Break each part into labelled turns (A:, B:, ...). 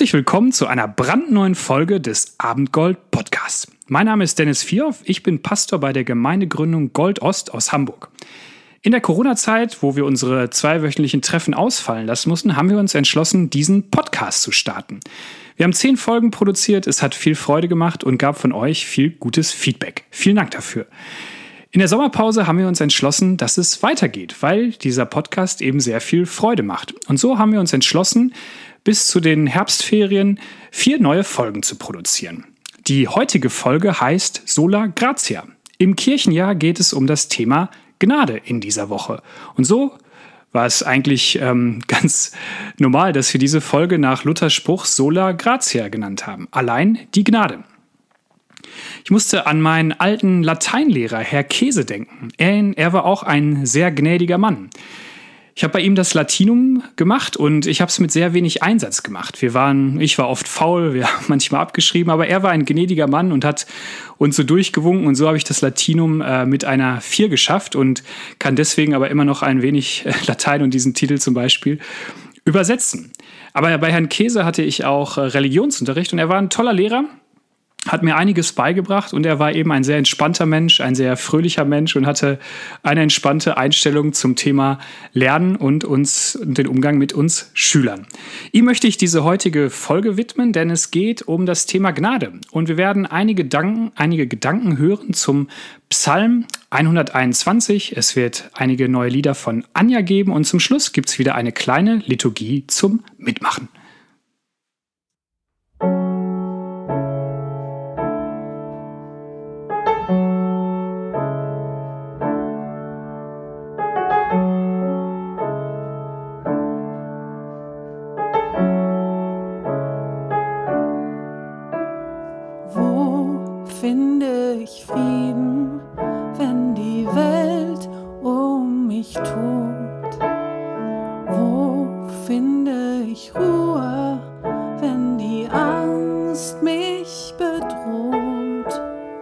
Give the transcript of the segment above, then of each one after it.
A: Herzlich willkommen zu einer brandneuen Folge des Abendgold Podcasts. Mein Name ist Dennis Vierhoff, ich bin Pastor bei der Gemeindegründung Goldost aus Hamburg. In der Corona-Zeit, wo wir unsere 2-wöchentlichen Treffen ausfallen lassen mussten, haben wir uns entschlossen, diesen Podcast zu starten. Wir haben 10 Folgen produziert, es hat viel Freude gemacht und gab von euch viel gutes Feedback. Vielen Dank dafür. In der Sommerpause haben wir uns entschlossen, dass es weitergeht, weil dieser Podcast eben sehr viel Freude macht. Und so haben wir uns entschlossen, bis zu den Herbstferien 4 neue Folgen zu produzieren. Die heutige Folge heißt Sola Gratia. Im Kirchenjahr geht es um das Thema Gnade in dieser Woche. Und so war es eigentlich ganz normal, dass wir diese Folge nach Luthers Spruch Sola Gratia genannt haben. Allein die Gnade. Ich musste an meinen alten Lateinlehrer, Herr Käse, denken. Er war auch ein sehr gnädiger Mann. Ich habe bei ihm das Latinum gemacht und ich habe es mit sehr wenig Einsatz gemacht. Ich war oft faul, wir haben manchmal abgeschrieben, aber er war ein gnädiger Mann und hat uns so durchgewunken und so habe ich das Latinum mit einer 4 geschafft und kann deswegen aber immer noch ein wenig Latein und diesen Titel zum Beispiel übersetzen. Aber bei Herrn Käse hatte ich auch Religionsunterricht und er war ein toller Lehrer. Hat mir einiges beigebracht und er war eben ein sehr entspannter Mensch, ein sehr fröhlicher Mensch und hatte eine entspannte Einstellung zum Thema Lernen und den Umgang mit uns Schülern. Ihm möchte ich diese heutige Folge widmen, denn es geht um das Thema Gnade. Und wir werden einige Gedanken hören zum Psalm 121. Es wird einige neue Lieder von Anja geben und zum Schluss gibt es wieder eine kleine Liturgie zum Mitmachen.
B: Finde ich Frieden, wenn die Welt um mich tobt? Wo finde ich Ruhe, wenn die Angst mich bedroht?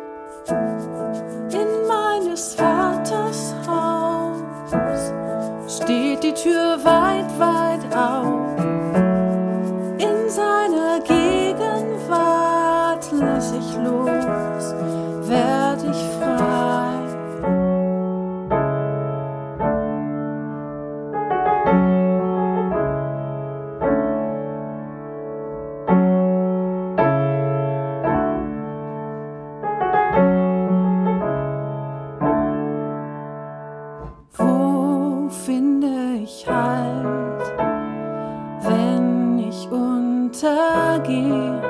B: In meines Vaters Haus steht die Tür weit, weit auf. In seiner Gegenwart lass ich los, werd ich frei. Wo finde ich Halt, wenn ich untergehe?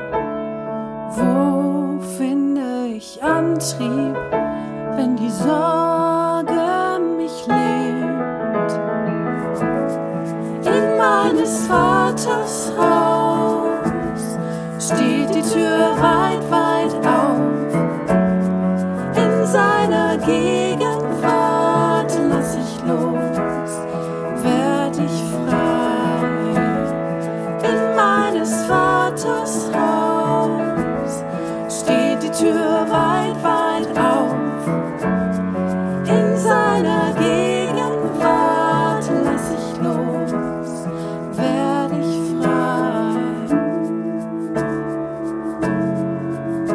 B: Wo finde ich Antrieb, wenn die Sorge mich lähmt? In meines Vaters Haus steht die Tür weit, weit auf. In seiner Gegenwart lass ich los, werd ich frei. In meines Vaters Haus steht die Tür weit, weit auf. In seiner Gegenwart lass ich los, werd ich frei.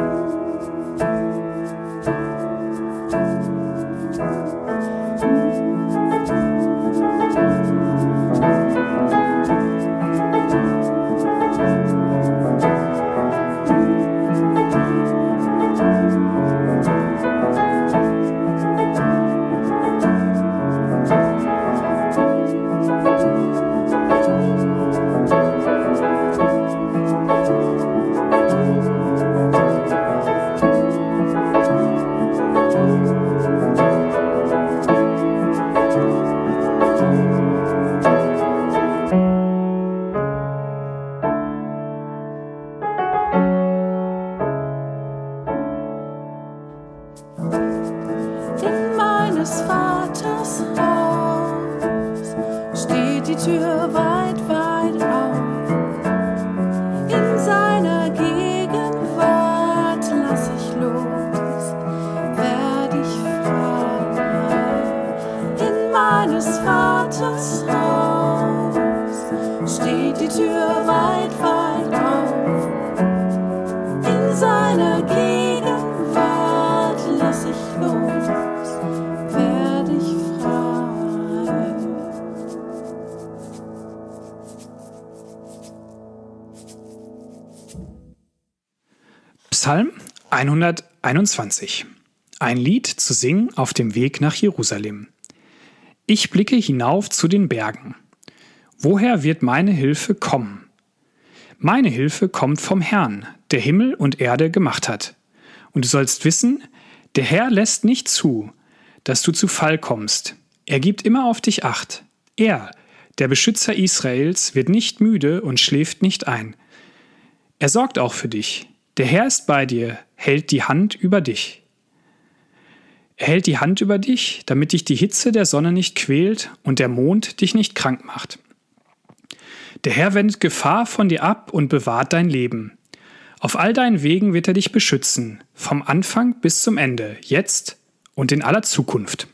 A: Psalm 121. Ein Lied zu singen auf dem Weg nach Jerusalem. Ich blicke hinauf zu den Bergen. Woher wird meine Hilfe kommen? Meine Hilfe kommt vom Herrn, der Himmel und Erde gemacht hat. Und du sollst wissen, der Herr lässt nicht zu, dass du zu Fall kommst. Er gibt immer auf dich Acht. Er, der Beschützer Israels, wird nicht müde und schläft nicht ein. Er sorgt auch für dich. Der Herr ist bei dir, hält die Hand über dich. Er hält die Hand über dich, damit dich die Hitze der Sonne nicht quält und der Mond dich nicht krank macht. Der Herr wendet Gefahr von dir ab und bewahrt dein Leben. Auf all deinen Wegen wird er dich beschützen, vom Anfang bis zum Ende, jetzt und in aller Zukunft.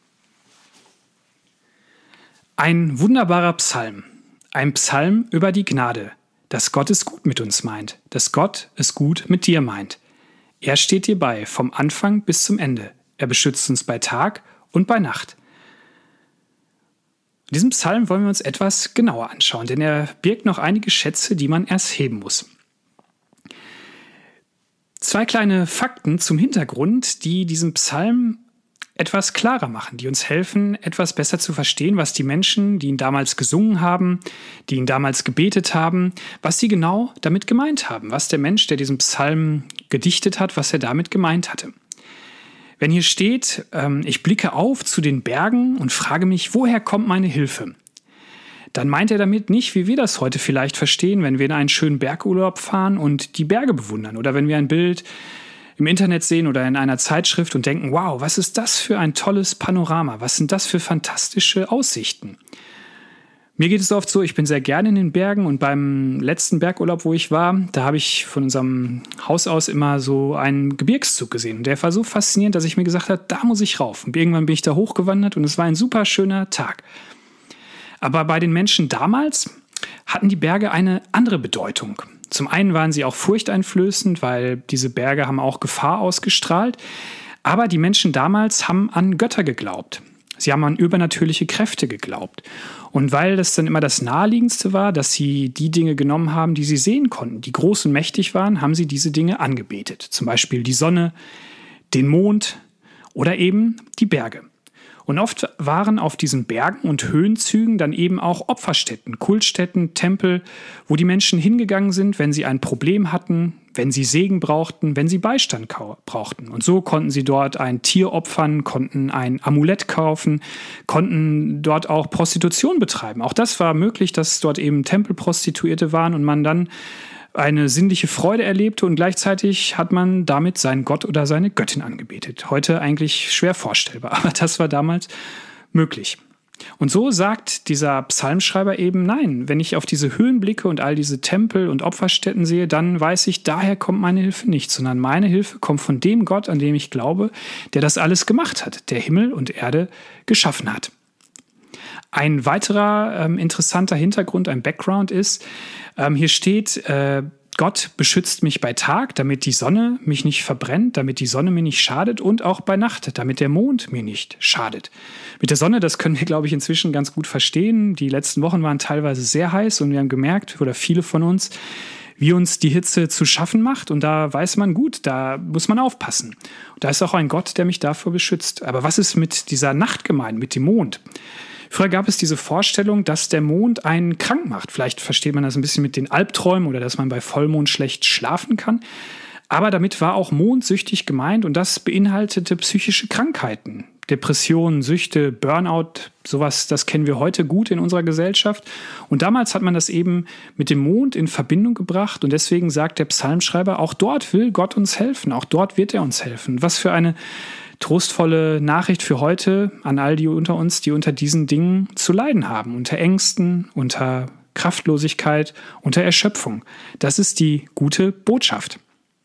A: Ein wunderbarer Psalm, ein Psalm über die Gnade, dass Gott es gut mit uns meint, dass Gott es gut mit dir meint. Er steht dir bei, vom Anfang bis zum Ende. Er beschützt uns bei Tag und bei Nacht. Diesen Psalm wollen wir uns etwas genauer anschauen, denn er birgt noch einige Schätze, die man erst heben muss. 2 kleine Fakten zum Hintergrund, die diesen Psalm etwas klarer machen, die uns helfen, etwas besser zu verstehen, was die Menschen, die ihn damals gesungen haben, die ihn damals gebetet haben, was sie genau damit gemeint haben, was der Mensch, der diesen Psalm gedichtet hat, was er damit gemeint hatte. Wenn hier steht, ich blicke auf zu den Bergen und frage mich, woher kommt meine Hilfe? Dann meint er damit nicht, wie wir das heute vielleicht verstehen, wenn wir in einen schönen Bergurlaub fahren und die Berge bewundern oder wenn wir ein Bild im Internet sehen oder in einer Zeitschrift und denken, wow, was ist das für ein tolles Panorama, was sind das für fantastische Aussichten? Mir geht es oft so, ich bin sehr gerne in den Bergen und beim letzten Bergurlaub, wo ich war, da habe ich von unserem Haus aus immer so einen Gebirgszug gesehen. Und der war so faszinierend, dass ich mir gesagt habe, da muss ich rauf. Und irgendwann bin ich da hochgewandert und es war ein super schöner Tag. Aber bei den Menschen damals hatten die Berge eine andere Bedeutung. Zum einen waren sie auch furchteinflößend, weil diese Berge haben auch Gefahr ausgestrahlt. Aber die Menschen damals haben an Götter geglaubt. Sie haben an übernatürliche Kräfte geglaubt. Und weil das dann immer das Naheliegendste war, dass sie die Dinge genommen haben, die sie sehen konnten, die groß und mächtig waren, haben sie diese Dinge angebetet. Zum Beispiel die Sonne, den Mond oder eben die Berge. Und oft waren auf diesen Bergen und Höhenzügen dann eben auch Opferstätten, Kultstätten, Tempel, wo die Menschen hingegangen sind, wenn sie ein Problem hatten, wenn sie Segen brauchten, wenn sie Beistand brauchten. Und so konnten sie dort ein Tier opfern, konnten ein Amulett kaufen, konnten dort auch Prostitution betreiben. Auch das war möglich, dass dort eben Tempelprostituierte waren und man dann eine sinnliche Freude erlebte und gleichzeitig hat man damit seinen Gott oder seine Göttin angebetet. Heute eigentlich schwer vorstellbar, aber das war damals möglich. Und so sagt dieser Psalmschreiber eben, nein, wenn ich auf diese Höhen blicke und all diese Tempel und Opferstätten sehe, dann weiß ich, daher kommt meine Hilfe nicht, sondern meine Hilfe kommt von dem Gott, an dem ich glaube, der das alles gemacht hat, der Himmel und Erde geschaffen hat. Ein weiterer interessanter Hintergrund, ein Background ist, hier steht, Gott beschützt mich bei Tag, damit die Sonne mich nicht verbrennt, damit die Sonne mir nicht schadet und auch bei Nacht, damit der Mond mir nicht schadet. Mit der Sonne, das können wir, glaube ich, inzwischen ganz gut verstehen. Die letzten Wochen waren teilweise sehr heiß und wir haben gemerkt, oder viele von uns, wie uns die Hitze zu schaffen macht. Und da weiß man gut, da muss man aufpassen. Und da ist auch ein Gott, der mich davor beschützt. Aber was ist mit dieser Nacht gemeint, mit dem Mond? Früher gab es diese Vorstellung, dass der Mond einen krank macht. Vielleicht versteht man das ein bisschen mit den Albträumen oder dass man bei Vollmond schlecht schlafen kann. Aber damit war auch mondsüchtig gemeint und das beinhaltete psychische Krankheiten. Depressionen, Süchte, Burnout, sowas, das kennen wir heute gut in unserer Gesellschaft. Und damals hat man das eben mit dem Mond in Verbindung gebracht und deswegen sagt der Psalmschreiber, auch dort will Gott uns helfen, auch dort wird er uns helfen. Was für eine trostvolle Nachricht für heute an all die unter uns, die unter diesen Dingen zu leiden haben, unter Ängsten, unter Kraftlosigkeit, unter Erschöpfung. Das ist die gute Botschaft.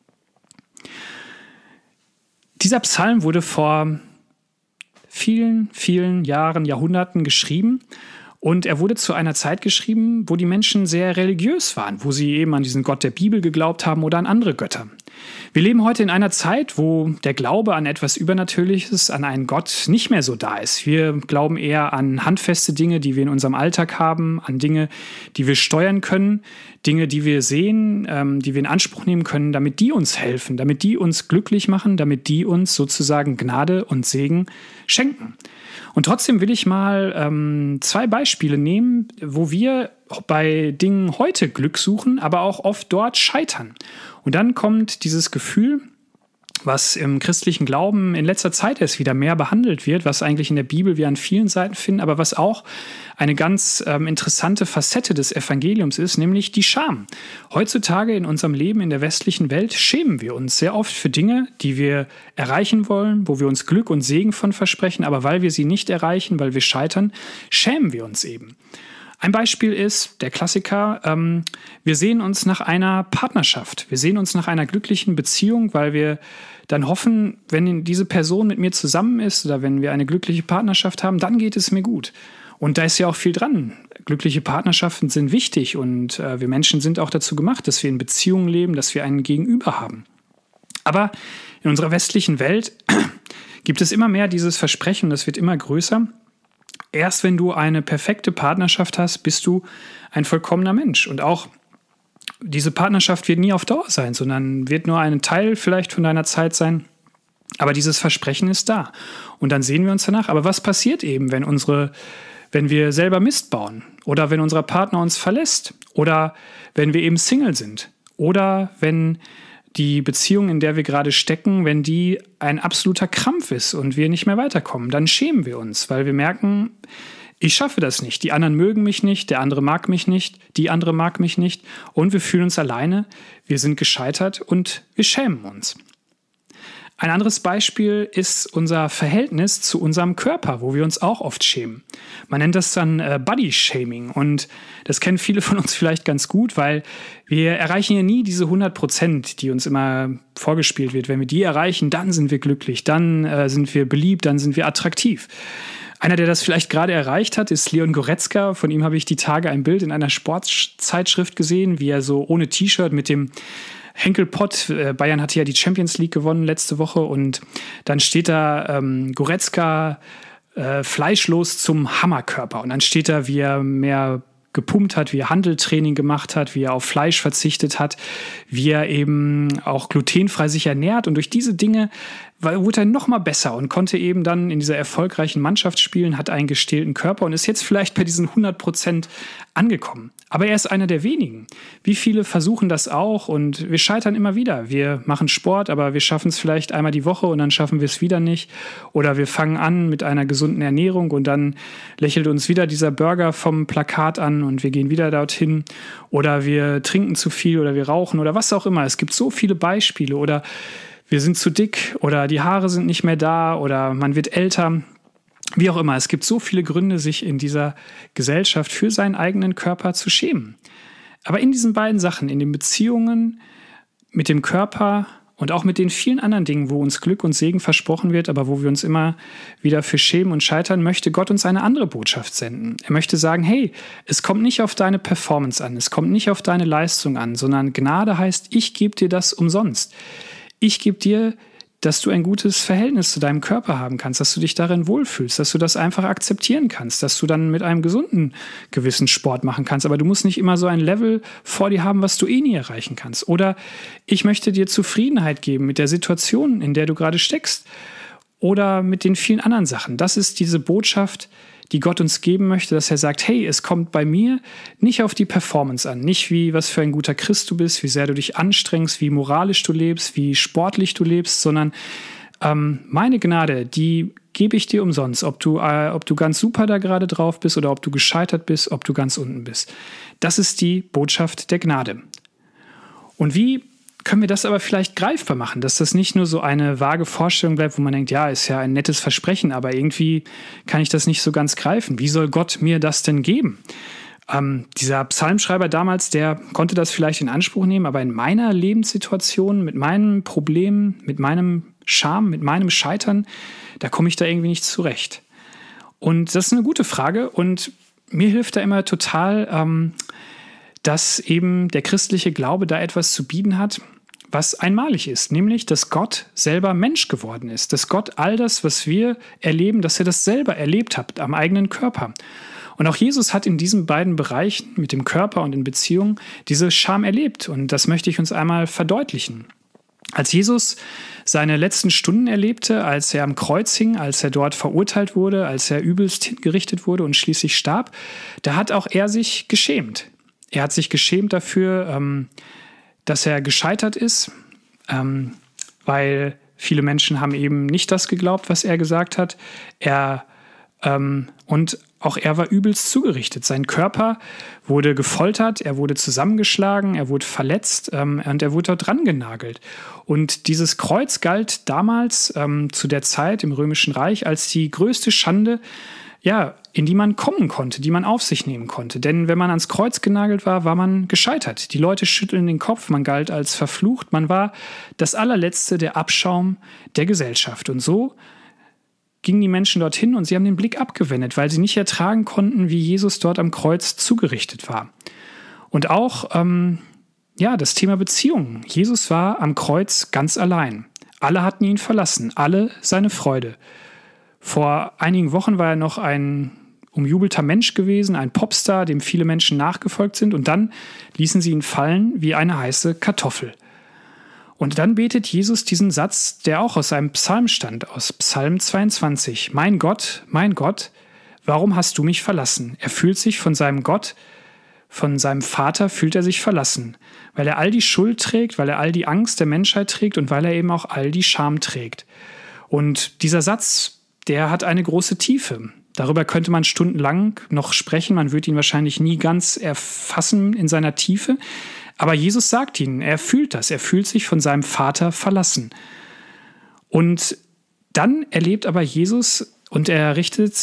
A: Dieser Psalm wurde vor vielen, vielen Jahren, Jahrhunderten geschrieben und er wurde zu einer Zeit geschrieben, wo die Menschen sehr religiös waren, wo sie eben an diesen Gott der Bibel geglaubt haben oder an andere Götter. Wir leben heute in einer Zeit, wo der Glaube an etwas Übernatürliches, an einen Gott nicht mehr so da ist. Wir glauben eher an handfeste Dinge, die wir in unserem Alltag haben, an Dinge, die wir steuern können, Dinge, die wir sehen, die wir in Anspruch nehmen können, damit die uns helfen, damit die uns glücklich machen, damit die uns sozusagen Gnade und Segen schenken. Und trotzdem will ich mal 2 Beispiele nehmen, wo wir bei Dingen heute Glück suchen, aber auch oft dort scheitern. Und dann kommt dieses Gefühl, was im christlichen Glauben in letzter Zeit erst wieder mehr behandelt wird, was eigentlich in der Bibel wir an vielen Seiten finden, aber was auch eine ganz interessante Facette des Evangeliums ist, nämlich die Scham. Heutzutage in unserem Leben in der westlichen Welt schämen wir uns sehr oft für Dinge, die wir erreichen wollen, wo wir uns Glück und Segen von versprechen, aber weil wir sie nicht erreichen, weil wir scheitern, schämen wir uns eben. Ein Beispiel ist der Klassiker, wir sehen uns nach einer Partnerschaft, wir sehen uns nach einer glücklichen Beziehung, weil wir dann hoffen, wenn diese Person mit mir zusammen ist oder wenn wir eine glückliche Partnerschaft haben, dann geht es mir gut. Und da ist ja auch viel dran. Glückliche Partnerschaften sind wichtig und wir Menschen sind auch dazu gemacht, dass wir in Beziehungen leben, dass wir einen Gegenüber haben. Aber in unserer westlichen Welt gibt es immer mehr dieses Versprechen, das wird immer größer. Erst wenn du eine perfekte Partnerschaft hast, bist du ein vollkommener Mensch. Und auch diese Partnerschaft wird nie auf Dauer sein, sondern wird nur ein Teil vielleicht von deiner Zeit sein. Aber dieses Versprechen ist da. Und dann sehen wir uns danach. Aber was passiert eben, wenn wir selber Mist bauen? Oder wenn unser Partner uns verlässt? Oder wenn wir eben Single sind? Oder wenn die Beziehung, in der wir gerade stecken, wenn die ein absoluter Krampf ist und wir nicht mehr weiterkommen, dann schämen wir uns, weil wir merken, ich schaffe das nicht. Die anderen mögen mich nicht, der andere mag mich nicht, die andere mag mich nicht und wir fühlen uns alleine, wir sind gescheitert und wir schämen uns. Ein anderes Beispiel ist unser Verhältnis zu unserem Körper, wo wir uns auch oft schämen. Man nennt das dann Body-Shaming und das kennen viele von uns vielleicht ganz gut, weil wir erreichen ja nie diese 100%, die uns immer vorgespielt wird. Wenn wir die erreichen, dann sind wir glücklich, dann sind wir beliebt, dann sind wir attraktiv. Einer, der das vielleicht gerade erreicht hat, ist Leon Goretzka. Von ihm habe ich die Tage ein Bild in einer Sportzeitschrift gesehen, wie er so ohne T-Shirt mit dem Henkelpott, Bayern hatte ja die Champions League gewonnen letzte Woche und dann steht da Goretzka fleischlos zum Hammerkörper und dann steht da, wie er mehr gepumpt hat, wie er Hanteltraining gemacht hat, wie er auf Fleisch verzichtet hat, wie er eben auch glutenfrei sich ernährt und durch diese Dinge wurde er noch mal besser und konnte eben dann in dieser erfolgreichen Mannschaft spielen, hat einen gestählten Körper und ist jetzt vielleicht bei diesen 100% angekommen. Aber er ist einer der wenigen. Wie viele versuchen das auch und wir scheitern immer wieder. Wir machen Sport, aber wir schaffen es vielleicht einmal die Woche und dann schaffen wir es wieder nicht. Oder wir fangen an mit einer gesunden Ernährung und dann lächelt uns wieder dieser Burger vom Plakat an und wir gehen wieder dorthin. Oder wir trinken zu viel oder wir rauchen oder was auch immer. Es gibt so viele Beispiele. Oder wir sind zu dick oder die Haare sind nicht mehr da oder man wird älter. Wie auch immer, es gibt so viele Gründe, sich in dieser Gesellschaft für seinen eigenen Körper zu schämen. Aber in diesen beiden Sachen, in den Beziehungen mit dem Körper und auch mit den vielen anderen Dingen, wo uns Glück und Segen versprochen wird, aber wo wir uns immer wieder für schämen und scheitern, möchte Gott uns eine andere Botschaft senden. Er möchte sagen, hey, es kommt nicht auf deine Performance an, es kommt nicht auf deine Leistung an, sondern Gnade heißt, ich gebe dir das umsonst. Ich gebe dir, dass du ein gutes Verhältnis zu deinem Körper haben kannst, dass du dich darin wohlfühlst, dass du das einfach akzeptieren kannst, dass du dann mit einem gesunden gewissen Sport machen kannst. Aber du musst nicht immer so ein Level vor dir haben, was du eh nie erreichen kannst. Oder ich möchte dir Zufriedenheit geben mit der Situation, in der du gerade steckst. Oder mit den vielen anderen Sachen. Das ist diese Botschaft, die Gott uns geben möchte, dass er sagt, hey, es kommt bei mir nicht auf die Performance an, nicht wie was für ein guter Christ du bist, wie sehr du dich anstrengst, wie moralisch du lebst, wie sportlich du lebst, sondern meine Gnade, die gebe ich dir umsonst, ob du ganz super da gerade drauf bist oder ob du gescheitert bist, ob du ganz unten bist. Das ist die Botschaft der Gnade. Und wie können wir das aber vielleicht greifbar machen, dass das nicht nur so eine vage Vorstellung bleibt, wo man denkt, ja, ist ja ein nettes Versprechen, aber irgendwie kann ich das nicht so ganz greifen. Wie soll Gott mir das denn geben? Dieser Psalmschreiber damals, der konnte das vielleicht in Anspruch nehmen, aber in meiner Lebenssituation, mit meinen Problemen, mit meinem Scham, mit meinem Scheitern, da komme ich da irgendwie nicht zurecht. Und das ist eine gute Frage und mir hilft da immer total, dass eben der christliche Glaube da etwas zu bieten hat, was einmalig ist, nämlich, dass Gott selber Mensch geworden ist, dass Gott all das, was wir erleben, dass er das selber erlebt hat am eigenen Körper. Und auch Jesus hat in diesen beiden Bereichen, mit dem Körper und in Beziehungen, diese Scham erlebt. Und das möchte ich uns einmal verdeutlichen. Als Jesus seine letzten Stunden erlebte, als er am Kreuz hing, als er dort verurteilt wurde, als er übelst hingerichtet wurde und schließlich starb, da hat auch er sich geschämt. Er hat sich geschämt dafür, dass er gescheitert ist, weil viele Menschen haben eben nicht das geglaubt, was er gesagt hat. Und auch er war übelst zugerichtet. Sein Körper wurde gefoltert, er wurde zusammengeschlagen, er wurde verletzt und er wurde dort dran genagelt. Und dieses Kreuz galt damals zu der Zeit im Römischen Reich als die größte Schande, ja, in die man kommen konnte, die man auf sich nehmen konnte. Denn wenn man ans Kreuz genagelt war, war man gescheitert. Die Leute schütteln den Kopf, man galt als verflucht, man war das allerletzte, der Abschaum der Gesellschaft. Und so gingen die Menschen dorthin und sie haben den Blick abgewendet, weil sie nicht ertragen konnten, wie Jesus dort am Kreuz zugerichtet war. Und auch das Thema Beziehungen. Jesus war am Kreuz ganz allein. Alle hatten ihn verlassen, alle seine Freude. Vor einigen Wochen war er noch ein umjubelter Mensch gewesen, ein Popstar, dem viele Menschen nachgefolgt sind. Und dann ließen sie ihn fallen wie eine heiße Kartoffel. Und dann betet Jesus diesen Satz, der auch aus einem Psalm stammt, aus Psalm 22. Mein Gott, warum hast du mich verlassen? Er fühlt sich von seinem Gott, von seinem Vater fühlt er sich verlassen, weil er all die Schuld trägt, weil er all die Angst der Menschheit trägt und weil er eben auch all die Scham trägt. Und dieser Satz, der hat eine große Tiefe. Darüber könnte man stundenlang noch sprechen. Man wird ihn wahrscheinlich nie ganz erfassen in seiner Tiefe. Aber Jesus sagt ihnen, er fühlt das. Er fühlt sich von seinem Vater verlassen. Und dann erlebt aber Jesus und er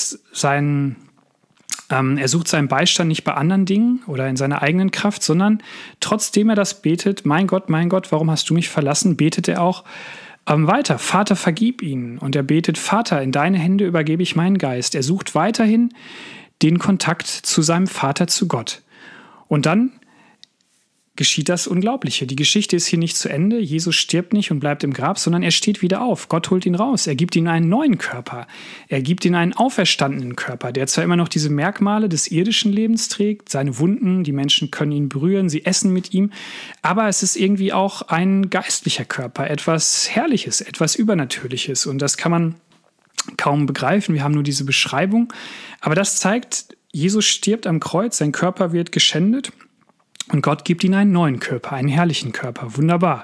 A: sucht seinen Beistand nicht bei anderen Dingen oder in seiner eigenen Kraft, sondern trotzdem er das betet, mein Gott, warum hast du mich verlassen, betet er auch weiter, Vater, vergib ihnen. Und er betet, Vater, in deine Hände übergebe ich meinen Geist. Er sucht weiterhin den Kontakt zu seinem Vater, zu Gott. Und dann geschieht das Unglaubliche. Die Geschichte ist hier nicht zu Ende. Jesus stirbt nicht und bleibt im Grab, sondern er steht wieder auf. Gott holt ihn raus. Er gibt ihm einen neuen Körper. Er gibt ihm einen auferstandenen Körper, der zwar immer noch diese Merkmale des irdischen Lebens trägt, seine Wunden, die Menschen können ihn berühren, sie essen mit ihm, aber es ist irgendwie auch ein geistlicher Körper, etwas Herrliches, etwas Übernatürliches. Und das kann man kaum begreifen. Wir haben nur diese Beschreibung. Aber das zeigt, Jesus stirbt am Kreuz, sein Körper wird geschändet. Und Gott gibt ihm einen neuen Körper, einen herrlichen Körper. Wunderbar.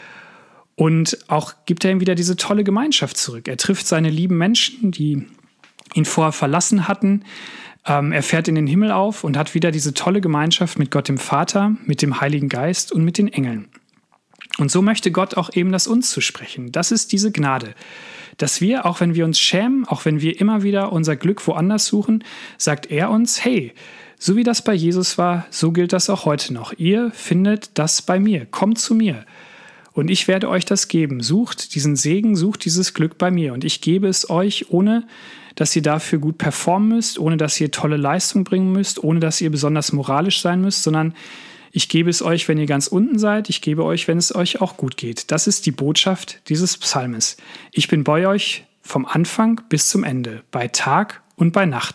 A: Und auch gibt er ihm wieder diese tolle Gemeinschaft zurück. Er trifft seine lieben Menschen, die ihn vorher verlassen hatten. Er fährt in den Himmel auf und hat wieder diese tolle Gemeinschaft mit Gott dem Vater, mit dem Heiligen Geist und mit den Engeln. Und so möchte Gott auch eben das uns zusprechen. Das ist diese Gnade, dass wir, auch wenn wir uns schämen, auch wenn wir immer wieder unser Glück woanders suchen, sagt er uns, hey, so wie das bei Jesus war, so gilt das auch heute noch. Ihr findet das bei mir. Kommt zu mir und ich werde euch das geben. Sucht diesen Segen, sucht dieses Glück bei mir und ich gebe es euch, ohne dass ihr dafür gut performen müsst, ohne dass ihr tolle Leistung bringen müsst, ohne dass ihr besonders moralisch sein müsst, sondern ich gebe es euch, wenn ihr ganz unten seid. Ich gebe euch, wenn es euch auch gut geht. Das ist die Botschaft dieses Psalmes. Ich bin bei euch vom Anfang bis zum Ende, bei Tag und bei Nacht.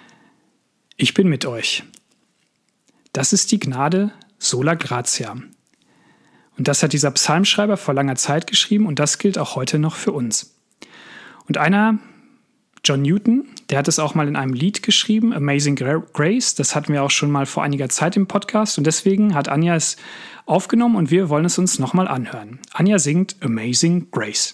A: Ich bin mit euch. Das ist die Gnade sola gratia. Und das hat dieser Psalmschreiber vor langer Zeit geschrieben und das gilt auch heute noch für uns. Und einer, John Newton, der hat es auch mal in einem Lied geschrieben, Amazing Grace. Das hatten wir auch schon mal vor einiger Zeit im Podcast und deswegen hat Anja es aufgenommen und wir wollen es uns nochmal anhören. Anja singt Amazing Grace.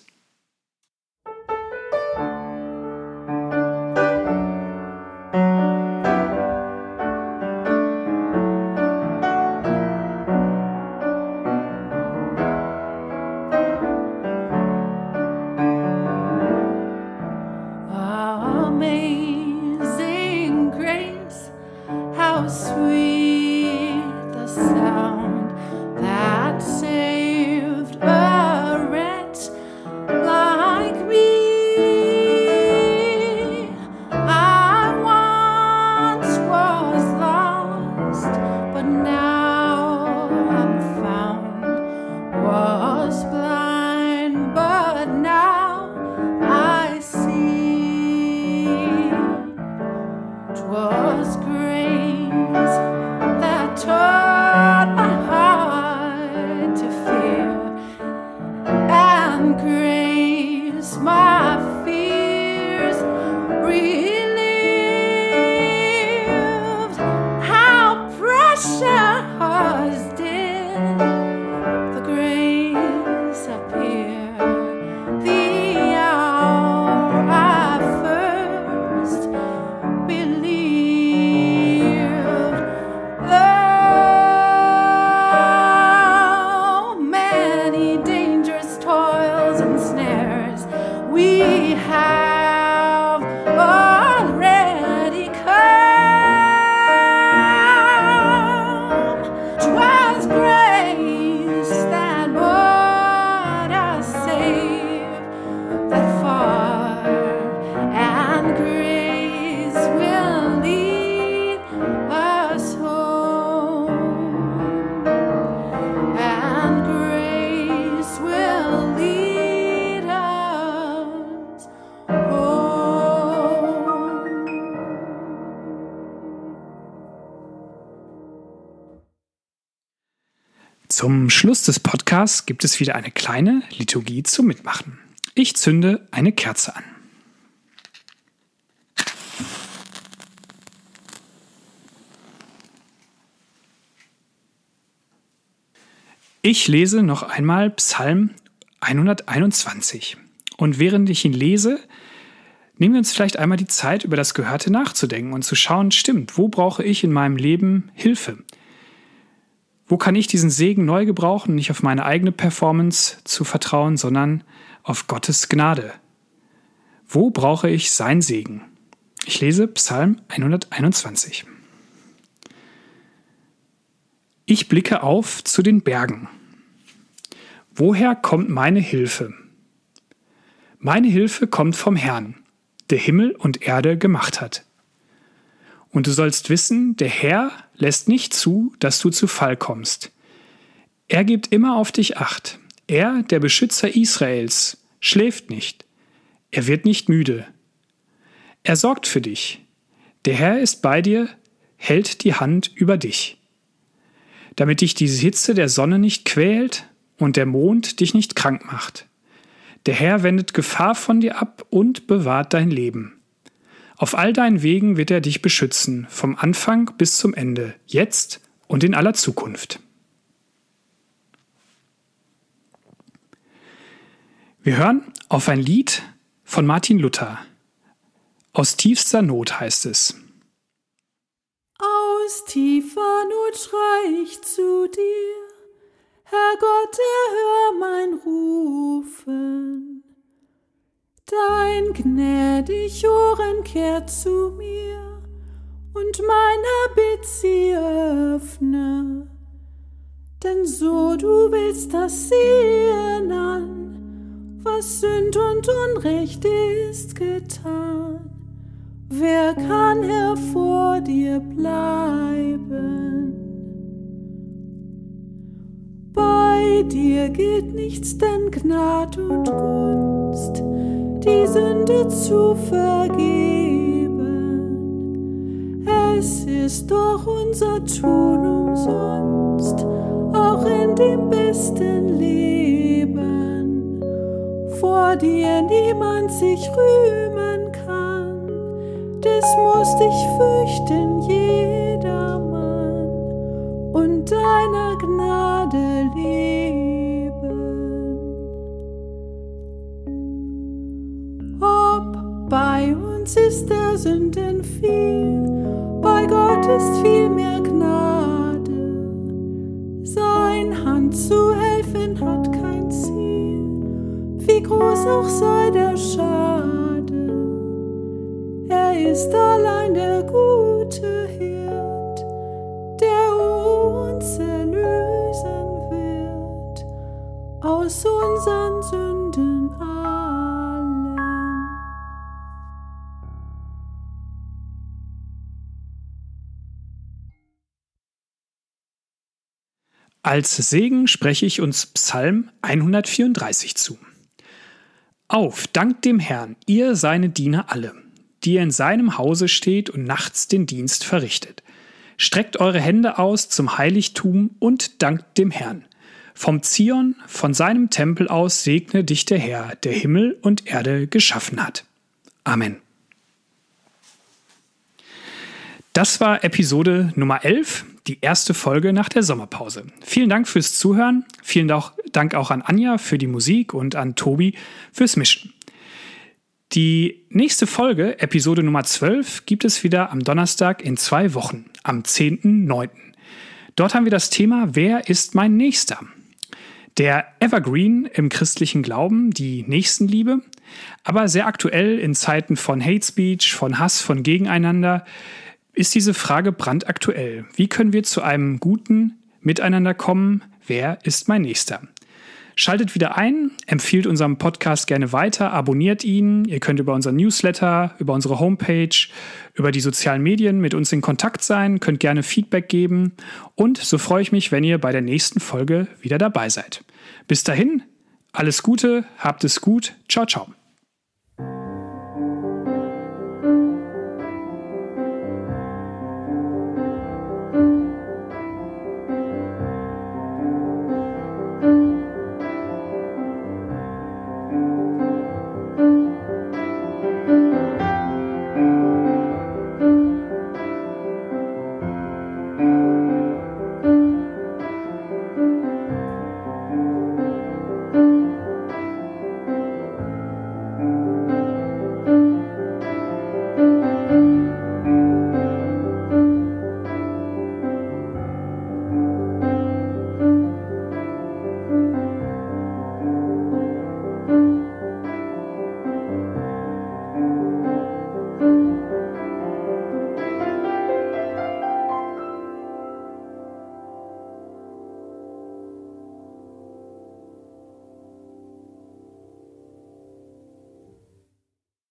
A: Zum Schluss des Podcasts gibt es wieder eine kleine Liturgie zum Mitmachen. Ich zünde eine Kerze an. Ich lese noch einmal Psalm 121. Und während ich ihn lese, nehmen wir uns vielleicht einmal die Zeit, über das Gehörte nachzudenken und zu schauen, stimmt, wo brauche ich in meinem Leben Hilfe? Wo kann ich diesen Segen neu gebrauchen, nicht auf meine eigene Performance zu vertrauen, sondern auf Gottes Gnade? Wo brauche ich sein Segen? Ich lese Psalm 121. Ich blicke auf zu den Bergen. Woher kommt meine Hilfe? Meine Hilfe kommt vom Herrn, der Himmel und Erde gemacht hat. Und du sollst wissen, der Herr lässt nicht zu, dass du zu Fall kommst. Er gibt immer auf dich Acht. Er, der Beschützer Israels, schläft nicht. Er wird nicht müde. Er sorgt für dich. Der Herr ist bei dir, hält die Hand über dich. Damit dich die Hitze der Sonne nicht quält und der Mond dich nicht krank macht. Der Herr wendet Gefahr von dir ab und bewahrt dein Leben. Auf all deinen Wegen wird er dich beschützen, vom Anfang bis zum Ende, jetzt und in aller Zukunft. Wir hören auf ein Lied von Martin Luther. Aus tiefster Not heißt es.
B: Aus tiefer Not schrei ich zu dir, Herr Gott, erhör mein Rufen. Dein gnädig Ohren kehrt zu mir und meiner Bitt sie öffne. Denn so du willst das sehen an, was Sünd und Unrecht ist getan. Wer kann Herr vor dir bleiben? Bei dir gilt nichts, denn Gnad und Gunst, die Sünde zu vergeben. Es ist doch unser Tun umsonst, auch in dem besten Leben. Vor dir niemand sich rühmen kann, des muss dich fürchten jedermann und deiner Gnade leben. Ob bei uns ist der Sünden viel, bei Gott ist viel mehr Gnade. Sein Hand zu helfen hat kein Ziel, wie groß auch sei der Schade. Er ist allein der gute Hirt, der uns erlösen wird aus unseren Sünden allen.
A: Als Segen spreche ich uns Psalm 134 zu. Auf, dankt dem Herrn, ihr seine Diener alle, die ihr in seinem Hause steht und nachts den Dienst verrichtet. Streckt eure Hände aus zum Heiligtum und dankt dem Herrn. Vom Zion, von seinem Tempel aus segne dich der Herr, der Himmel und Erde geschaffen hat. Amen. Das war Episode Nummer 11, die erste Folge nach der Sommerpause. Vielen Dank fürs Zuhören. Vielen Dank auch an Anja für die Musik und an Tobi fürs Mischen. Die nächste Folge, Episode Nummer 12, gibt es wieder am Donnerstag in 2 Wochen, am 10.9. Dort haben wir das Thema Wer ist mein Nächster? Der Evergreen im christlichen Glauben, die Nächstenliebe, aber sehr aktuell in Zeiten von Hate Speech, von Hass, von Gegeneinander, ist diese Frage brandaktuell. Wie können wir zu einem guten Miteinander kommen? Wer ist mein Nächster? Schaltet wieder ein, empfiehlt unseren Podcast gerne weiter, abonniert ihn. Ihr könnt über unseren Newsletter, über unsere Homepage, über die sozialen Medien mit uns in Kontakt sein, könnt gerne Feedback geben und so freue ich mich, wenn ihr bei der nächsten Folge wieder dabei seid. Bis dahin, alles Gute, habt es gut, ciao, ciao.